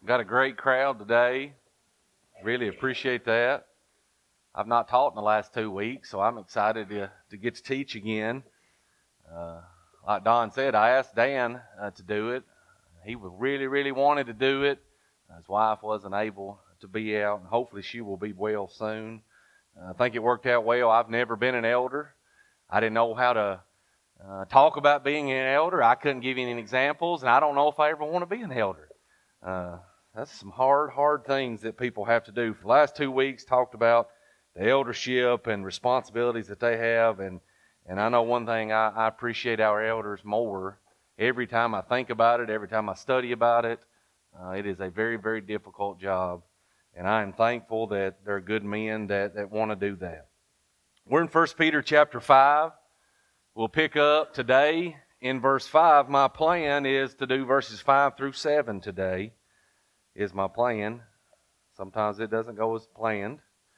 Got a great crowd today. Really appreciate that. I've not taught in the last 2 weeks, so I'm excited to get to teach again. Like Don said, I asked Dan to do it. He really wanted to do it. His wife wasn't able to be out, and hopefully she will be well soon. I think it worked out well. I've never been an elder. I didn't know how to talk about being an elder. I couldn't give you any examples, and I don't know if I ever want to be an elder. That's some hard things that people have to do. For the last 2 weeks, talked about the eldership and responsibilities that they have, and I know one thing, I appreciate our elders more. Every time I think about it, every time I study about it, it is a very difficult job, and I am thankful that there are good men that want to do that. We're in 1 Peter chapter 5. We'll pick up today in verse 5. My plan is to do verses 5 through 7 today, is my plan. Sometimes it doesn't go as planned.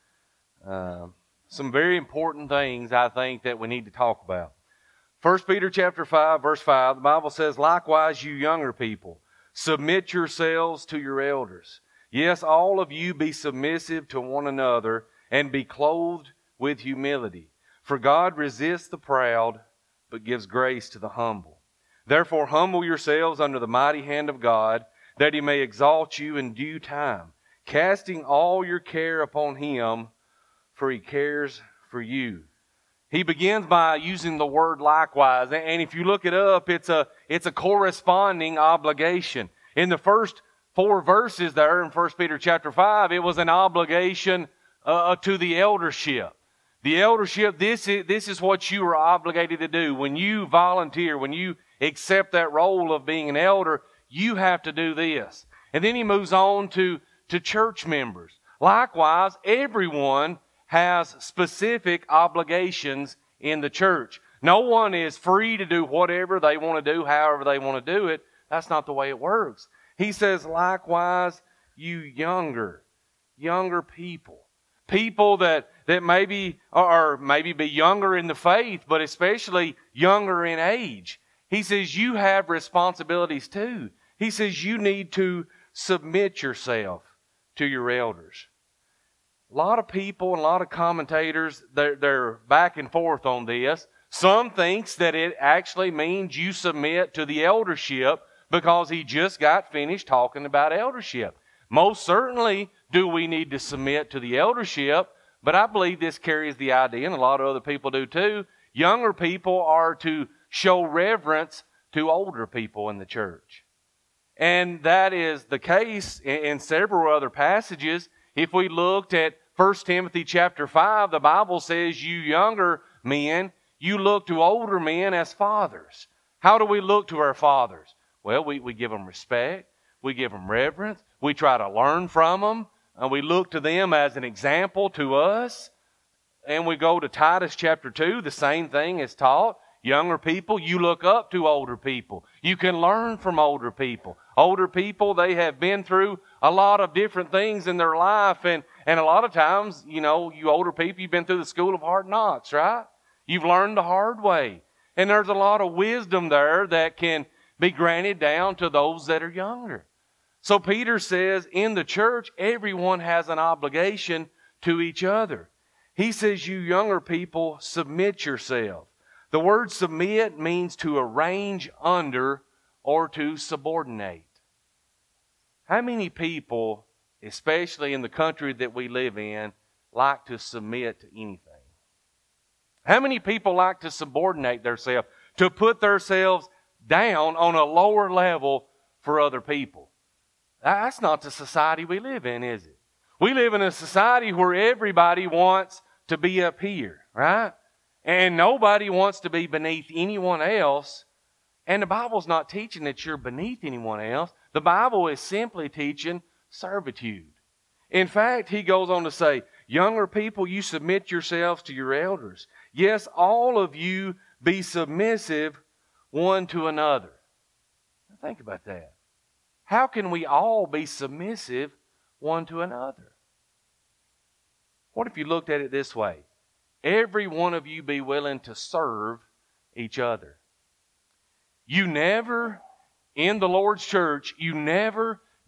Some very important things I think that we need to talk about. 1 Peter chapter 5, verse 5, the Bible says, "Likewise, you younger people, submit yourselves to your elders. Yes, all of you be submissive to one another and be clothed with humility. For God resists the proud, but gives grace to the humble. Therefore, humble yourselves under the mighty hand of God, that He may exalt you in due time, casting all your care upon Him, for He cares for you." He begins by using the word likewise, and if you look it up, it's a corresponding obligation. In the first 4 verses there in 1 Peter chapter 5, it was an obligation to the eldership. The eldership, this is what you are obligated to do. When you volunteer, when you accept that role of being an elder, you have to do this. And then he moves on to church members. Likewise, everyone has specific obligations in the church. No one is free to do whatever they want to do, however they want to do it. That's not the way it works. He says, likewise, you younger people. People that maybe be younger in the faith, but especially younger in age. He says you have responsibilities too. He says you need to submit yourself to your elders. A lot of people and a lot of commentators, they're back and forth on this. Some thinks that it actually means you submit to the eldership because he just got finished talking about eldership. Most certainly do we need to submit to the eldership, but I believe this carries the idea, and a lot of other people do too. Younger people are to show reverence to older people in the church. And that is the case in several other passages. If we looked at 1 Timothy chapter 5, the Bible says you younger men, you look to older men as fathers. How do we look to our fathers? Well, we give them respect. We give them reverence. We try to learn from them. And we look to them as an example to us. And we go to Titus chapter 2, the same thing is taught. Younger people, you look up to older people. You can learn from older people. Older people, they have been through a lot of different things in their life. And a lot of times, you older people, you've been through the school of hard knocks, right? You've learned the hard way. And there's a lot of wisdom there that can be granted down to those that are younger. So Peter says in the church, everyone has an obligation to each other. He says, you younger people, submit yourself. The word submit means to arrange under or to subordinate. How many people, especially in the country that we live in, like to submit to anything? How many people like to subordinate themselves, to put themselves down on a lower level for other people? That's not the society we live in, is it? We live in a society where everybody wants to be up here, right? And nobody wants to be beneath anyone else. And the Bible's not teaching that you're beneath anyone else. The Bible is simply teaching servitude. In fact, he goes on to say, younger people, you submit yourselves to your elders. Yes, all of you be submissive one to another. Now think about that. How can we all be submissive one to another? What if you looked at it this way? Every one of you be willing to serve each other. You never, in the Lord's church, you never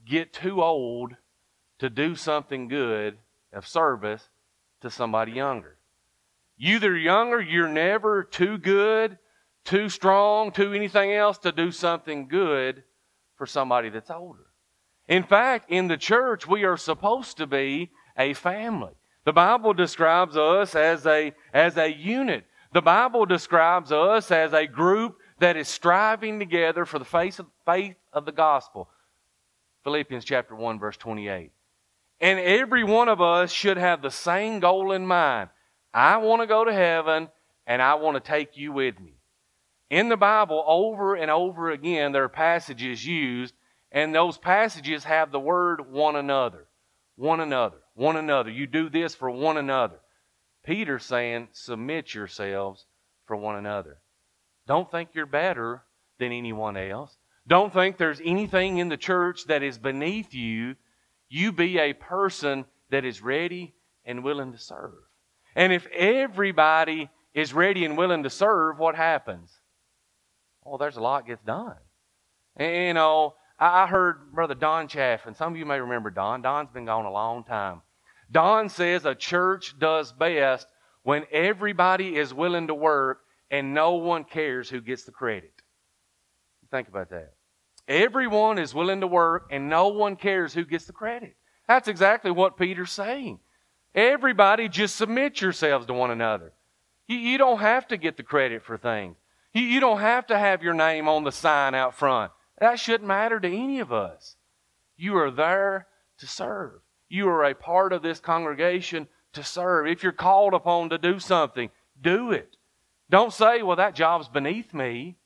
get too old to do something good of service to somebody younger. You're younger, you're never too good, too strong, too anything else to do something good for somebody that's older. In fact, in the church, we are supposed to be a family. The Bible describes us as a unit. The Bible describes us as a group that is striving together for the faith of the gospel. Philippians chapter 1, verse 28. And every one of us should have the same goal in mind. I want to go to heaven, and I want to take you with me. In the Bible, over and over again, there are passages used, and those passages have the word one another. One another. One another. You do this for one another. Peter's saying, submit yourselves for one another. Don't think you're better than anyone else. Don't think there's anything in the church that is beneath you. You be a person that is ready and willing to serve. And if everybody is ready and willing to serve, what happens? Oh, there's a lot gets done. And, you know, I heard Brother Don Chaffin. Some of you may remember Don. Don's been gone a long time. Don says a church does best when everybody is willing to work and no one cares who gets the credit. Think about that. Everyone is willing to work and no one cares who gets the credit. That's exactly what Peter's saying. Everybody just submit yourselves to one another. You don't have to get the credit for things. You don't have to have your name on the sign out front. That shouldn't matter to any of us. You are there to serve. You are a part of this congregation to serve. If you're called upon to do something, do it. Don't say, well, that job's beneath me.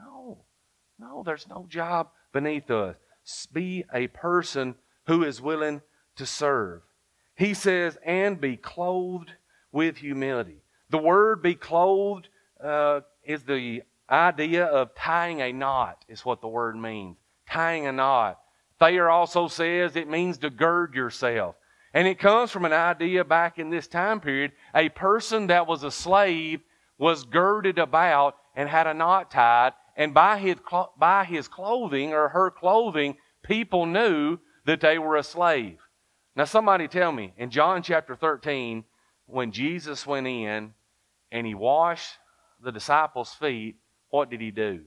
No, there's no job beneath us. Be a person who is willing to serve. He says, and be clothed with humility. The word be clothed is the idea of tying a knot, is what the word means. Tying a knot. Thayer also says it means to gird yourself. And it comes from an idea back in this time period. A person that was a slave was girded about and had a knot tied. And by his clothing or her clothing, people knew that they were a slave. Now somebody tell me, in John chapter 13, when Jesus went in and He washed the disciples' feet, what did He do?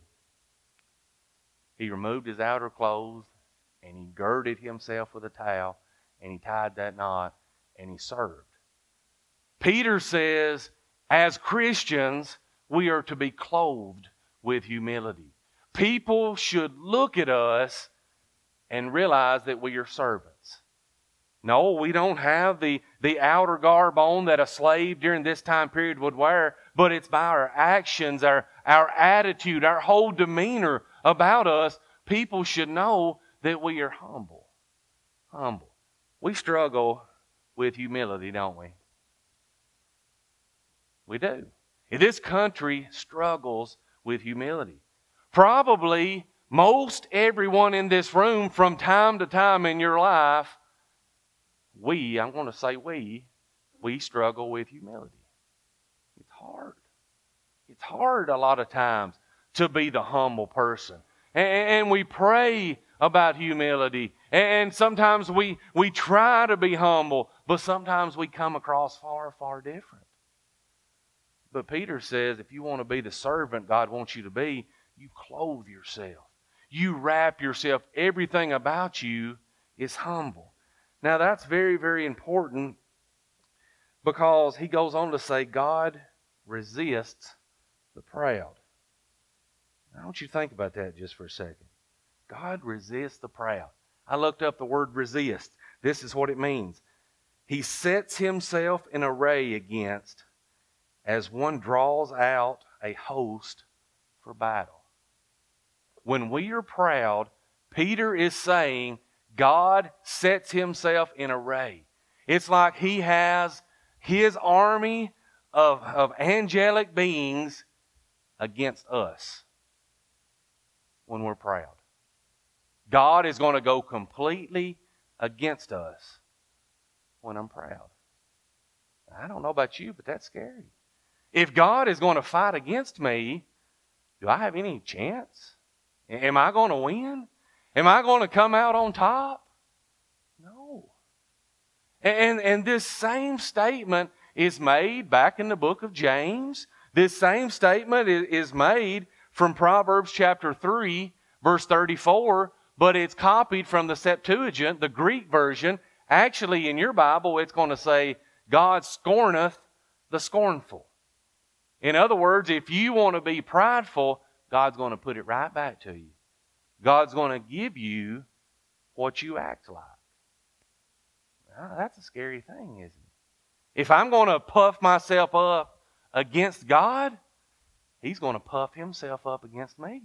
He removed His outer clothes and He girded Himself with a towel and He tied that knot and He served. Peter says, as Christians, we are to be clothed with humility. People should look at us and realize that we are servants. No, we don't have the outer garb on that a slave during this time period would wear, but it's by our actions, our attitude, our whole demeanor about us. People should know that we are humble. Humble. We struggle with humility, don't we? We do. This country struggles with humility. Probably most everyone in this room from time to time in your life, I'm going to say we struggle with humility. It's hard. It's hard a lot of times to be the humble person. And we pray about humility. And sometimes we try to be humble, but sometimes we come across far, far different. But Peter says if you want to be the servant God wants you to be, you clothe yourself. You wrap yourself. Everything about you is humble. Now that's very, very important because he goes on to say God resists the proud. Now, I want you to think about that just for a second. God resists the proud. I looked up the word resist. This is what it means. He sets Himself in array against as one draws out a host for battle. When we are proud, Peter is saying God sets Himself in array. It's like He has His army of angelic beings against us when we're proud. God is going to go completely against us when I'm proud. I don't know about you, but that's scary. If God is going to fight against me, do I have any chance? Am I going to win? Am I going to come out on top? No. And this same statement is made back in the book of James. This same statement is made from Proverbs chapter 3, verse 34, but it's copied from the Septuagint, the Greek version. Actually, in your Bible, it's going to say, God scorneth the scornful. In other words, if you want to be prideful, God's going to put it right back to you. God's going to give you what you act like. Now, that's a scary thing, isn't it? If I'm going to puff myself up against God, He's going to puff Himself up against me.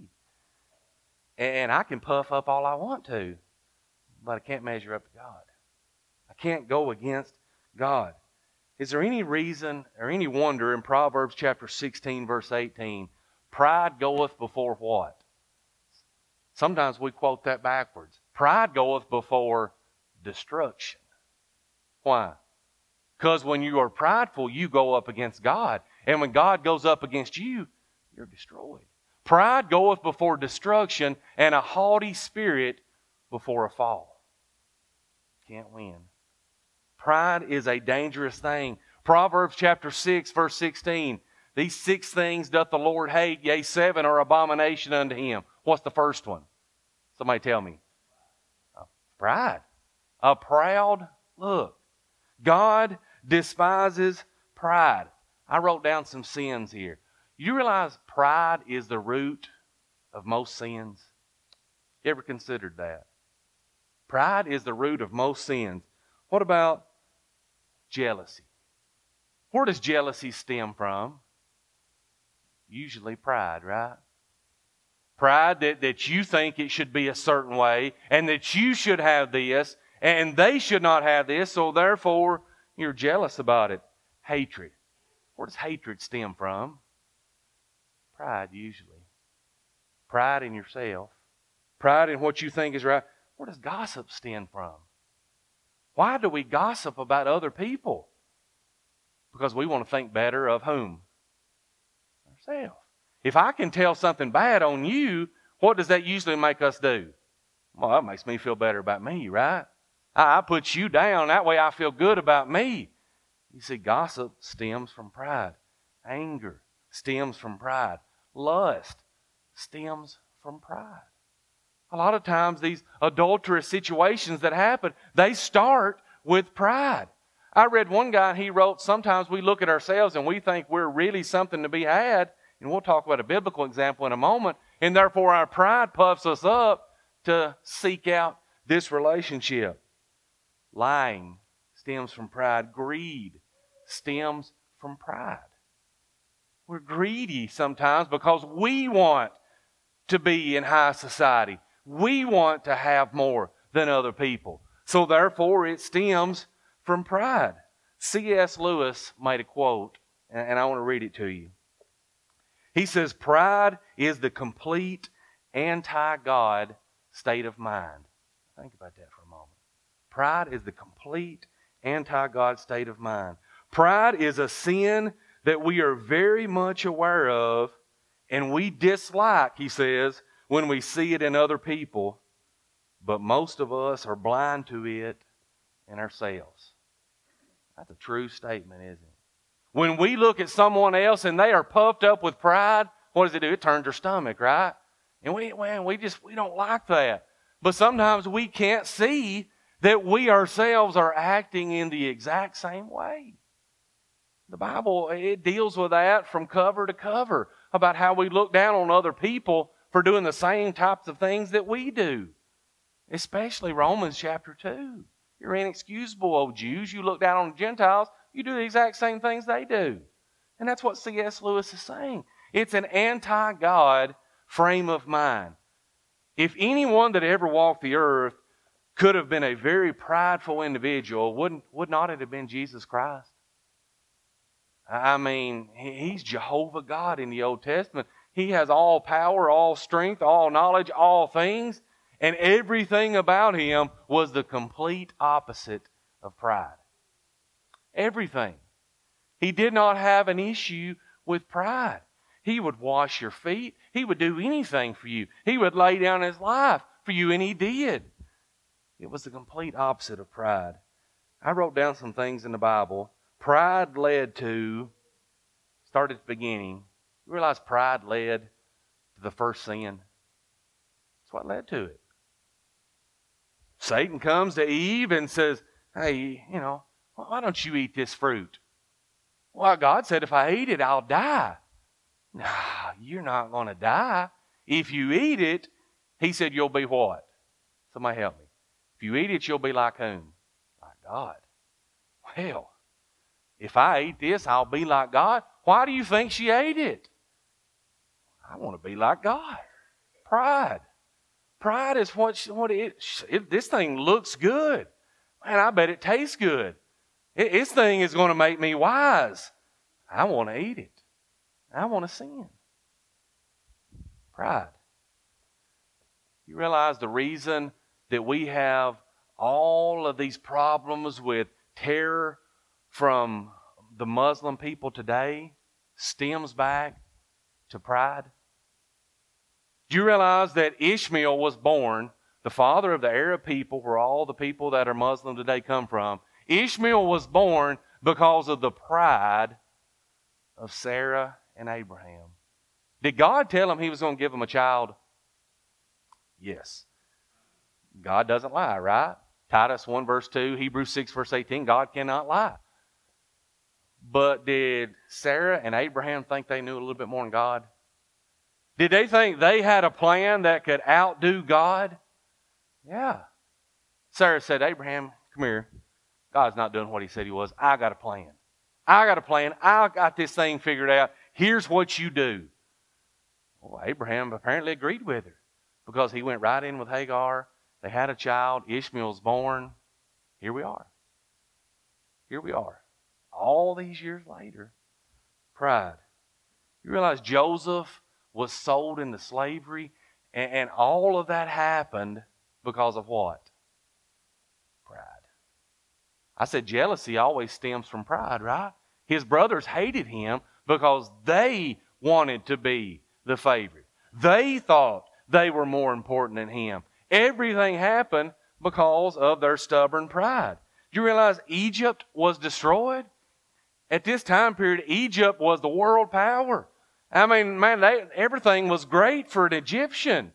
And I can puff up all I want to, but I can't measure up to God. I can't go against God. Is there any reason or any wonder in Proverbs chapter 16, verse 18, pride goeth before what? Sometimes we quote that backwards. Pride goeth before destruction. Why? Because when you are prideful, you go up against God. And when God goes up against you, you're destroyed. Pride goeth before destruction, and a haughty spirit before a fall. Can't win. Pride is a dangerous thing. Proverbs chapter 6, verse 16. These 6 things doth the Lord hate, yea, 7 are abomination unto Him. What's the first one? Somebody tell me. Pride. A proud look. God despises pride. I wrote down some sins here. You realize pride is the root of most sins? You ever considered that? Pride is the root of most sins. What about jealousy? Where does jealousy stem from? Usually pride, right? Pride that you think it should be a certain way and that you should have this and they should not have this, so therefore you're jealous about it. Hatred. Where does hatred stem from? Pride, usually. Pride in yourself. Pride in what you think is right. Where does gossip stem from? Why do we gossip about other people? Because we want to think better of whom? Ourselves. If I can tell something bad on you, what does that usually make us do? Well, that makes me feel better about me, right? I put you down. That way I feel good about me. You see, gossip stems from pride. Anger stems from pride. Lust stems from pride. A lot of times these adulterous situations that happen, they start with pride. I read one guy, he wrote, sometimes we look at ourselves and we think we're really something to be had. And we'll talk about a biblical example in a moment. And therefore our pride puffs us up to seek out this relationship. Lying stems from pride. Greed stems from pride. We're greedy sometimes because we want to be in high society. We want to have more than other people. So therefore it stems from pride. C.S. Lewis made a quote, and I want to read it to you. He says, pride is the complete anti-God state of mind. Think about that for a moment. Pride is the complete anti-God state of mind. Pride is a sin that we are very much aware of and we dislike, he says, when we see it in other people, but most of us are blind to it in ourselves. That's a true statement, isn't it? When we look at someone else and they are puffed up with pride, what does it do? It turns their stomach, right? And we don't like that. But sometimes we can't see that we ourselves are acting in the exact same way. The Bible, it deals with that from cover to cover about how we look down on other people for doing the same types of things that we do. Especially Romans chapter 2. You're inexcusable, O Jews. You look down on the Gentiles. You do the exact same things they do. And that's what C.S. Lewis is saying. It's an anti-God frame of mind. If anyone that ever walked the earth could have been a very prideful individual, would not it have been Jesus Christ? I mean, He's Jehovah God in the Old Testament. He has all power, all strength, all knowledge, all things. And everything about Him was the complete opposite of pride. Everything. He did not have an issue with pride. He would wash your feet. He would do anything for you. He would lay down His life for you, and he did. It was the complete opposite of pride. I wrote down some things in the Bible. Pride start at the beginning. You realize pride led to the first sin? That's what led to it. Satan comes to Eve and says, hey, why don't you eat this fruit? Well, God said if I eat it, I'll die. No, you're not going to die. If you eat it, he said, you'll be what? Somebody help me. If you eat it, you'll be like whom? Like God. Well, if I eat this, I'll be like God. Why do you think she ate it? I want to be like God. Pride. Pride is what this thing looks good. Man, I bet it tastes good. This thing is going to make me wise. I want to eat it. I want to sin. Pride. You realize the reason that we have all of these problems with terror from the Muslim people today stems back to pride? Do you realize that Ishmael was born, the father of the Arab people, where all the people that are Muslim today come from? Ishmael was born because of the pride of Sarah and Abraham. Did God tell him he was going to give him a child? Yes. God doesn't lie, right? Titus 1 verse 2, Hebrews 6 verse 18, God cannot lie. But did Sarah and Abraham think they knew a little bit more than God? Did they think they had a plan that could outdo God? Yeah. Sarah said, Abraham, come here. God's not doing what he said he was. I got a plan. I got this thing figured out. Here's what you do. Well, Abraham apparently agreed with her because he went right in with Hagar. They had a child. Ishmael's born. Here we are. Here we are. All these years later. Pride. You realize Joseph was sold into slavery, and all of that happened because of what? Pride. I said jealousy always stems from pride, right? His brothers hated him because they wanted to be the favorite. They thought they were more important than him. Everything happened because of their stubborn pride. Do you realize Egypt was destroyed? At this time period, Egypt was the world power. I mean, man, everything was great for an Egyptian.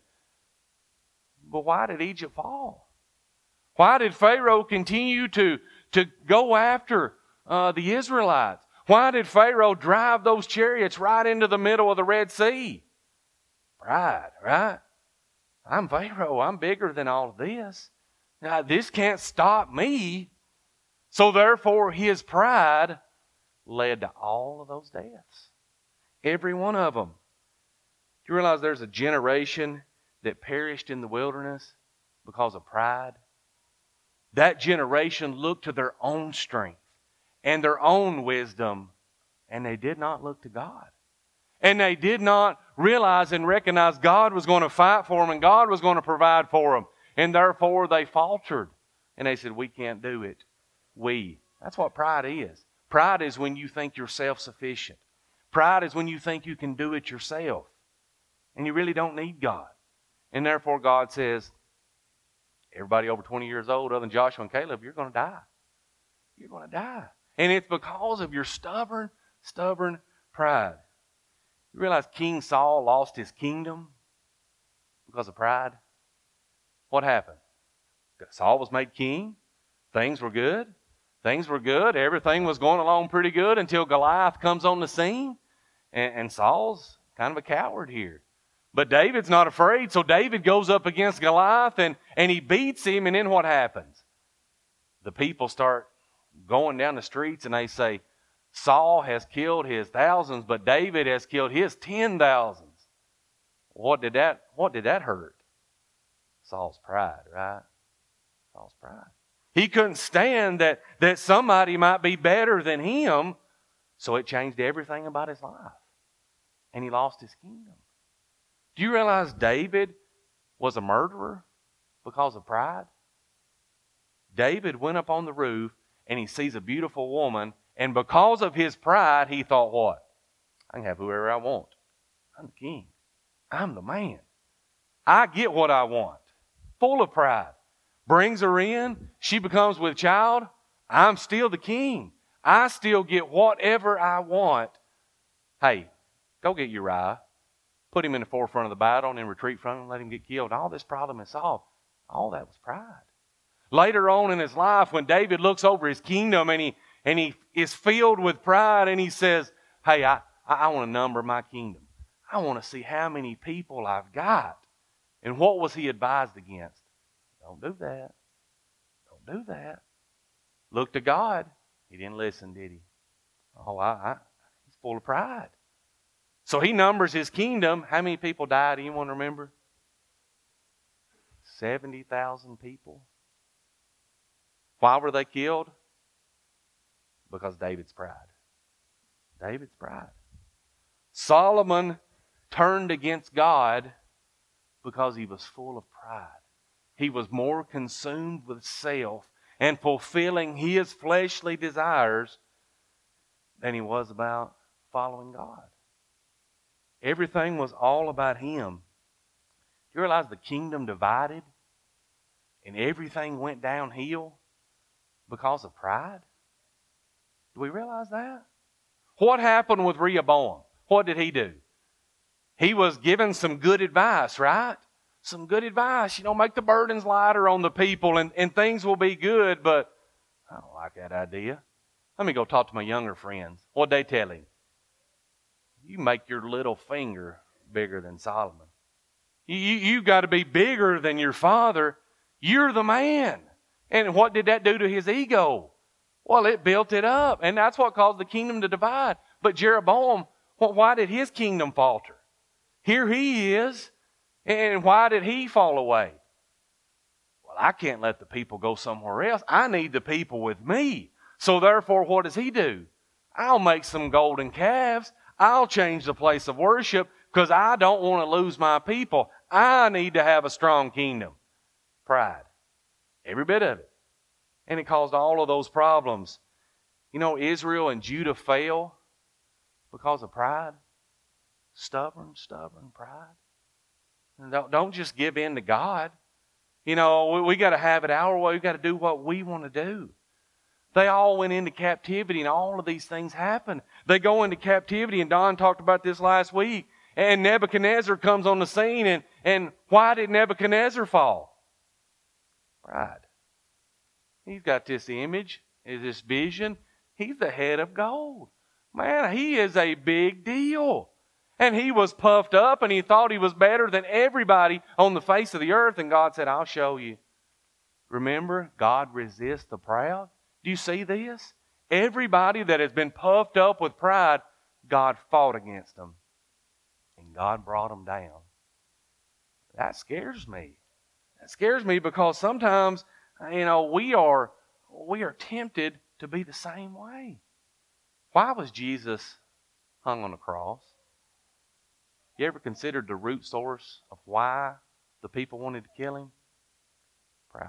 But why did Egypt fall? Why did Pharaoh continue to go after the Israelites? Why did Pharaoh drive those chariots right into the middle of the Red Sea? Pride, right? I'm Pharaoh. I'm bigger than all of this. Now, this can't stop me. So therefore, his pride led to all of those deaths. Every one of them. Do you realize there's a generation that perished in the wilderness because of pride? That generation looked to their own strength and their own wisdom, and they did not look to God. And they did not realize and recognize God was going to fight for them and God was going to provide for them. And therefore they faltered. And they said, we can't do it. That's what pride is. Pride is when you think you're self-sufficient. Pride is when you think you can do it yourself. And you really don't need God. And therefore God says, everybody over 20 years old other than Joshua and Caleb, you're going to die. You're going to die. And it's because of your stubborn pride. You realize King Saul lost his kingdom because of pride? What happened? Saul was made king. Things were good. Everything was going along pretty good until Goliath comes on the scene. And Saul's kind of a coward here. But David's not afraid, so David goes up against Goliath and he beats him, and then what happens? The people start going down the streets and they say, Saul has killed his thousands, but David has killed his 10,000s. What did that hurt? Saul's pride, right? Saul's pride. He couldn't stand that somebody might be better than him, so it changed everything about his life. And he lost his kingdom. Do you realize David was a murderer because of pride? David went up on the roof and he sees a beautiful woman, and because of his pride, he thought what? I can have whoever I want. I'm the king. I'm the man. I get what I want. full of pride. Brings her in. She becomes with child. I'm still the king. I still get whatever I want. Hey, go get Uriah. Put him in the forefront of the battle and then retreat from him, let him get killed. All this problem is solved. All that was pride. Later on in his life, when David looks over his kingdom and he is filled with pride and he says, hey, I want to number my kingdom. I want to see how many people I've got. And what was he advised against? Don't do that. Don't do that. Look to God. He didn't listen, did he? Oh, he's full of pride. So he numbers his kingdom. How many people died? Anyone remember? 70,000 people. Why were they killed? Because David's pride. David's pride. Solomon turned against God because he was full of pride. He was more consumed with self and fulfilling his fleshly desires than he was about following God. Everything was all about him. You realize the kingdom divided and everything went downhill because of pride? Do we realize that? What happened with Rehoboam? What did he do? He was given some good advice, right? Some good advice. Make the burdens lighter on the people and things will be good, but I don't like that idea. Let me go talk to my younger friends. What'd they tell him? You make your little finger bigger than Solomon. You got to be bigger than your father. You're the man. And what did that do to his ego? Well, it built it up. And that's what caused the kingdom to divide. But Jeroboam, why did his kingdom falter? Here he is. And why did he fall away? Well, I can't let the people go somewhere else. I need the people with me. So therefore, what does he do? I'll make some golden calves. I'll change the place of worship because I don't want to lose my people. I need to have a strong kingdom. Pride. Every bit of it. And it caused all of those problems. Israel and Judah fell because of pride. Stubborn pride. And don't just give in to God. We got to have it our way. We got to do what we want to do. They all went into captivity and all of these things happened. They go into captivity, and Don talked about this last week. And Nebuchadnezzar comes on the scene, and why did Nebuchadnezzar fall? Pride. He's got this image, this vision. He's the head of gold. Man, he is a big deal. And he was puffed up, and he thought he was better than everybody on the face of the earth. And God said, I'll show you. Remember, God resists the proud. Do you see this? Everybody that has been puffed up with pride, God fought against them. And God brought them down. That scares me. That scares me because sometimes, we are tempted to be the same way. Why was Jesus hung on a cross? You ever considered the root source of why the people wanted to kill him? Pride.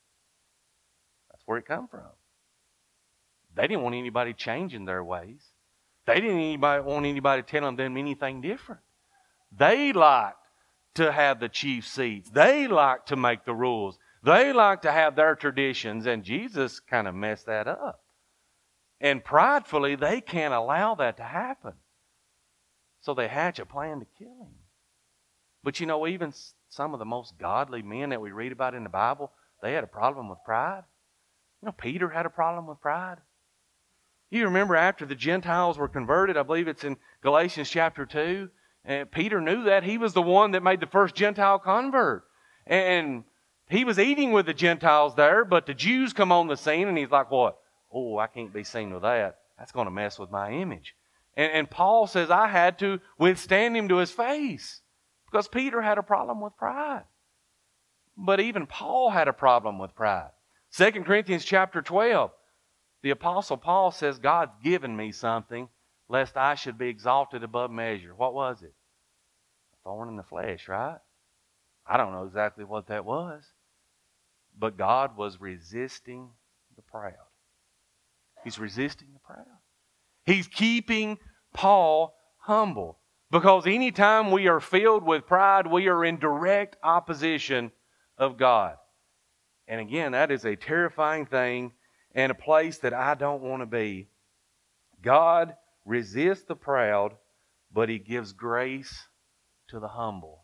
That's where it come from. They didn't want anybody changing their ways. They didn't want anybody telling them anything different. They liked to have the chief seats. They liked to make the rules. They liked to have their traditions, and Jesus kind of messed that up. And pridefully, they can't allow that to happen. So they hatch a plan to kill him. But even some of the most godly men that we read about in the Bible, they had a problem with pride. Peter had a problem with pride. You remember after the Gentiles were converted, I believe it's in Galatians chapter 2, and Peter knew that. He was the one that made the first Gentile convert. And he was eating with the Gentiles there, but the Jews come on the scene, and he's like, what? Oh, I can't be seen with that. That's going to mess with my image. And Paul says I had to withstand him to his face because Peter had a problem with pride. But even Paul had a problem with pride. 2 Corinthians chapter 12, the Apostle Paul says, God's given me something lest I should be exalted above measure. What was it? A thorn in the flesh, right? I don't know exactly what that was. But God was resisting the proud. He's resisting the proud. He's keeping Paul humble. Because anytime we are filled with pride, we are in direct opposition of God. And again, that is a terrifying thing and a place that I don't want to be. God resists the proud, but He gives grace to the humble.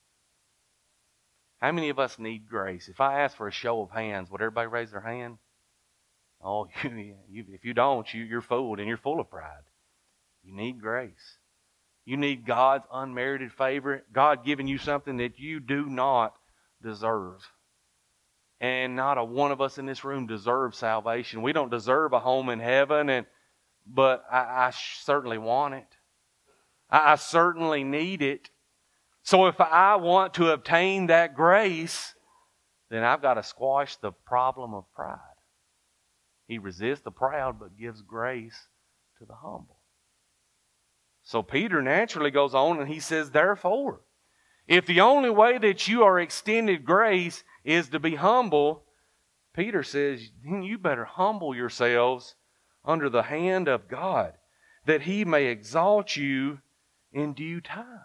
How many of us need grace? If I ask for a show of hands, would everybody raise their hand? Oh, if you don't, you're fooled and you're full of pride. You need grace. You need God's unmerited favor. God giving you something that you do not deserve. And not a one of us in this room deserves salvation. We don't deserve a home in heaven, but I certainly want it. I certainly need it. So if I want to obtain that grace, then I've got to squash the problem of pride. He resists the proud, but gives grace to the humble. So Peter naturally goes on and he says, therefore, if the only way that you are extended grace is to be humble, Peter says, then you better humble yourselves under the hand of God, that He may exalt you in due time.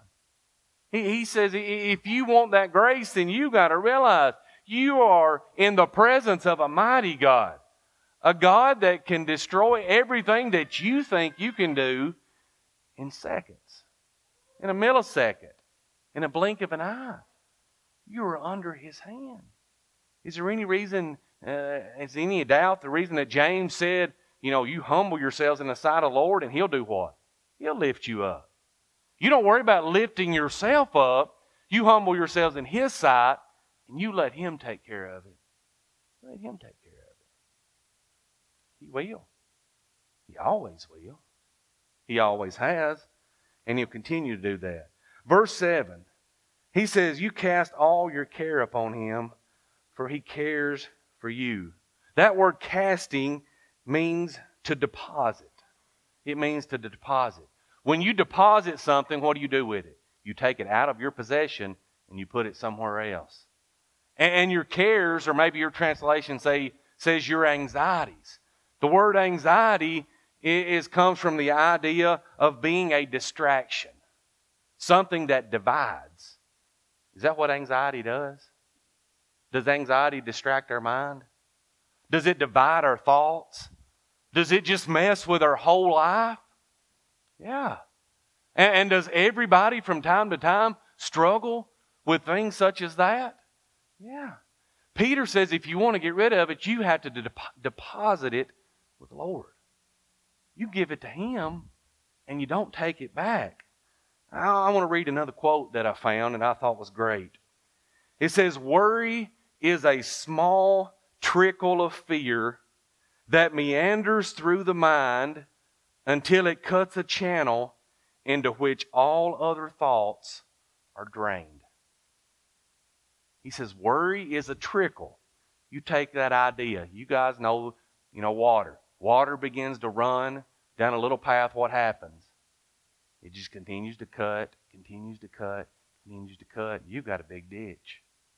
He says, if you want that grace, then you got to realize you are in the presence of a mighty God. A God that can destroy everything that you think you can do in seconds, in a millisecond, in a blink of an eye. You are under His hand. Is there any reason, is any doubt the reason that James said, you humble yourselves in the sight of the Lord and He'll do what? He'll lift you up. You don't worry about lifting yourself up. You humble yourselves in His sight and you let Him take care of it. Let Him take care of it. He will. He always will. He always has. And He'll continue to do that. Verse 7, he says, you cast all your care upon Him, for He cares for you. That word casting means to deposit. It means to deposit. When you deposit something, what do you do with it? You take it out of your possession and you put it somewhere else. And your cares, or maybe your translation says your anxieties. The word anxiety comes from the idea of being a distraction. Something that divides. Is that what anxiety does? Does anxiety distract our mind? Does it divide our thoughts? Does it just mess with our whole life? Yeah. And does everybody from time to time struggle with things such as that? Yeah. Peter says if you want to get rid of it, you have to deposit it with the Lord. You give it to Him and you don't take it back. I want to read another quote that I found and I thought was great. It says, worry is a small trickle of fear that meanders through the mind until it cuts a channel into which all other thoughts are drained. He says, worry is a trickle. You take that idea. You guys know, water. Water begins to run down a little path. What happens? It just continues to cut, continues to cut, continues to cut. You've got a big ditch.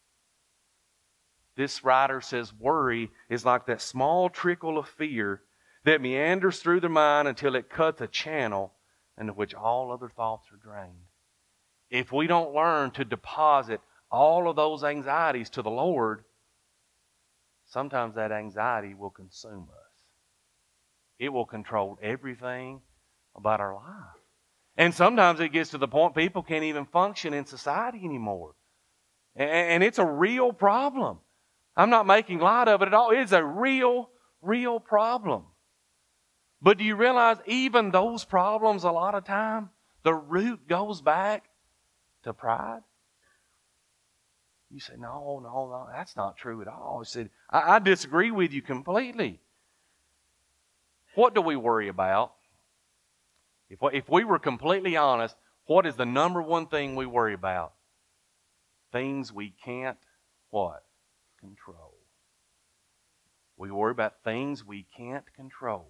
This writer says worry is like that small trickle of fear that meanders through the mind until it cuts a channel into which all other thoughts are drained. If we don't learn to deposit all of those anxieties to the Lord, sometimes that anxiety will consume us. It will control everything about our life. And sometimes it gets to the point people can't even function in society anymore. And it's a real problem. I'm not making light of it at all. It's a real problem. But do you realize even those problems, a lot of time, the root goes back to pride? You say, no, that's not true at all. I said, I disagree with you completely. What do we worry about? If we were completely honest, what is the number one thing we worry about? Things we can't, what? Control. We worry about things we can't control.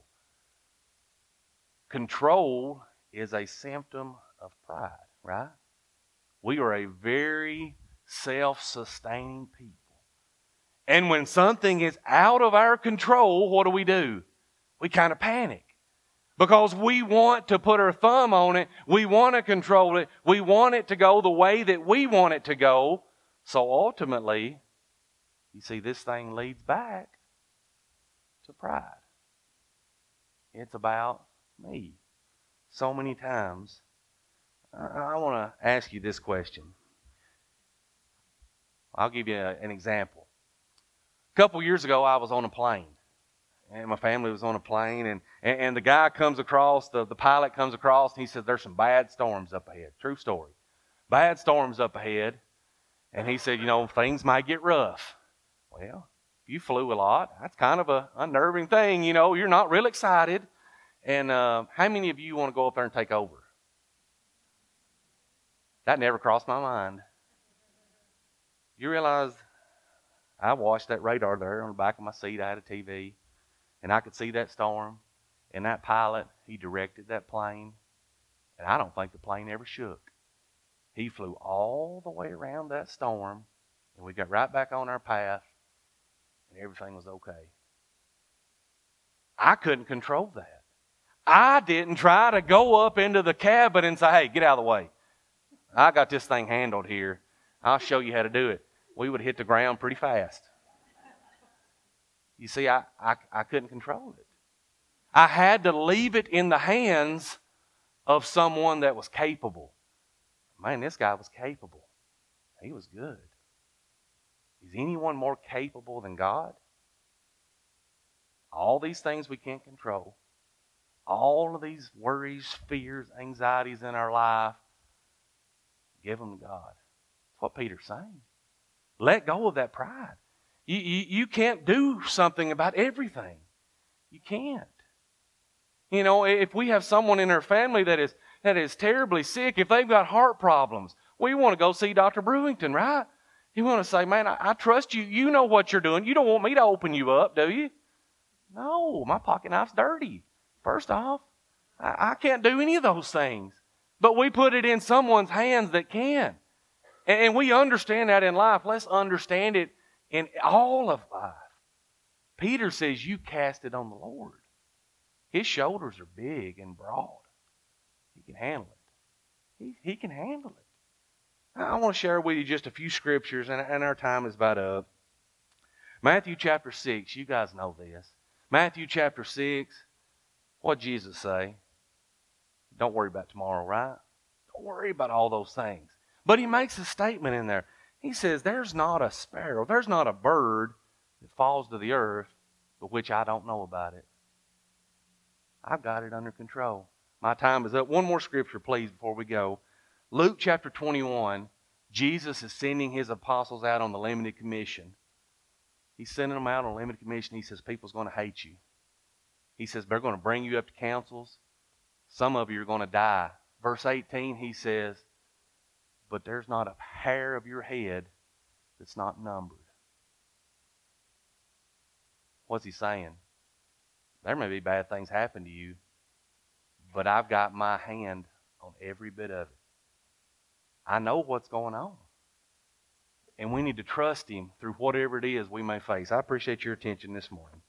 Control is a symptom of pride, right? We are a very self-sustaining people. And when something is out of our control, what do? We kind of panic. Because we want to put our thumb on it. We want to control it. We want it to go the way that we want it to go. So ultimately, You see, this thing leads back to pride. It's about me. So many times, I want to ask you this question. I'll give you an example. A couple years ago, I was on a plane. And my family was on a plane, and the guy comes across, the pilot comes across, and he said, there's some bad storms up ahead. True story. Bad storms up ahead. And he said, things might get rough. Well, if you flew a lot, that's kind of a unnerving thing. You're not real excited. And how many of you want to go up there and take over? That never crossed my mind. You realize I watched that radar there on the back of my seat. I had a TV. And I could see that storm, and that pilot, he directed that plane, and I don't think the plane ever shook. He flew all the way around that storm, and we got right back on our path, and everything was okay. I couldn't control that. I didn't try to go up into the cabin and say, hey, get out of the way. I got this thing handled here. I'll show you how to do it. We would hit the ground pretty fast. You see, I couldn't control it. I had to leave it in the hands of someone that was capable. Man, this guy was capable. He was good. Is anyone more capable than God? All these things we can't control. All of these worries, fears, anxieties in our life, give them to God. That's what Peter's saying. Let go of that pride. You can't do something about everything. You can't. If we have someone in our family that is terribly sick, if they've got heart problems, we want to go see Dr. Brewington, right? You want to say, man, I trust you. You know what you're doing. You don't want me to open you up, do you? No, my pocket knife's dirty. First off, I can't do any of those things. But we put it in someone's hands that can. And we understand that in life. Let's understand it in all of life. Peter says you cast it on the Lord. His shoulders are big and broad. He can handle it. He can handle it. I want to share with you just a few scriptures, and our time is about up. Matthew chapter 6, you guys know this. Matthew chapter 6, what did Jesus say? Don't worry about tomorrow, right? Don't worry about all those things. But he makes a statement in there. He says, there's not a sparrow, there's not a bird that falls to the earth, but which I don't know about it. I've got it under control. My time is up. One more scripture, please, before we go. Luke chapter 21, Jesus is sending his apostles out on the limited commission. He's sending them out on a limited commission. He says, people's going to hate you. He says, they're going to bring you up to councils. Some of you are going to die. Verse 18, he says, but there's not a hair of your head that's not numbered. What's he saying? There may be bad things happen to you, but I've got my hand on every bit of it. I know what's going on. And we need to trust him through whatever it is we may face. I appreciate your attention this morning.